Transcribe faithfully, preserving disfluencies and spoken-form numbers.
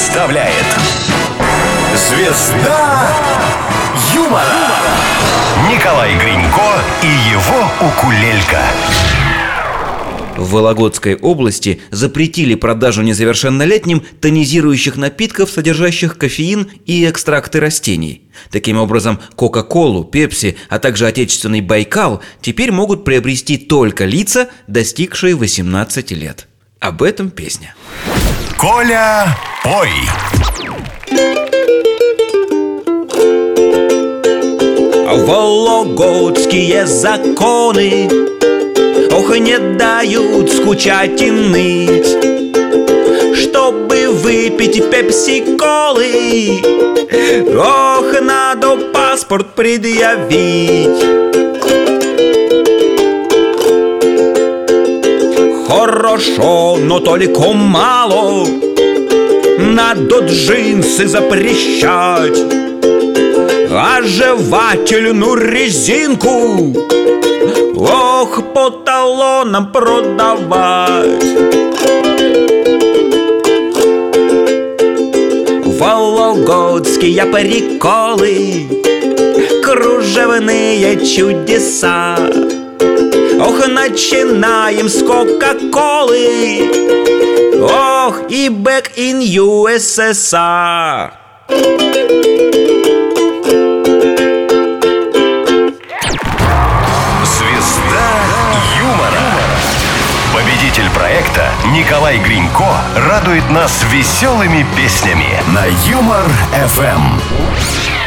представляет Звезда юмора Николай Гринько и его укулелька. В Вологодской области запретили продажу несовершеннолетним тонизирующих напитков, содержащих кофеин и экстракты растений. Таким образом, Кока-Колу, Пепси, а также отечественный Байкал теперь могут приобрести только лица, достигшие восемнадцати лет. Об этом песня. Коля, пой! Вологодские законы, ох, не дают скучать и ныть. Чтобы выпить пепси-колы, ох, надо паспорт предъявить. Хорошо, но только мало, надо джинсы запрещать, а жевательную резинку, ох, по талонам продавать. Вологодские приколы, кружевные чудеса, ох, начинаем с Кока-Колы, ох, и back in ю эс эс ар. Победитель проекта Николай Гринько радует нас веселыми песнями на Юмор эф эм.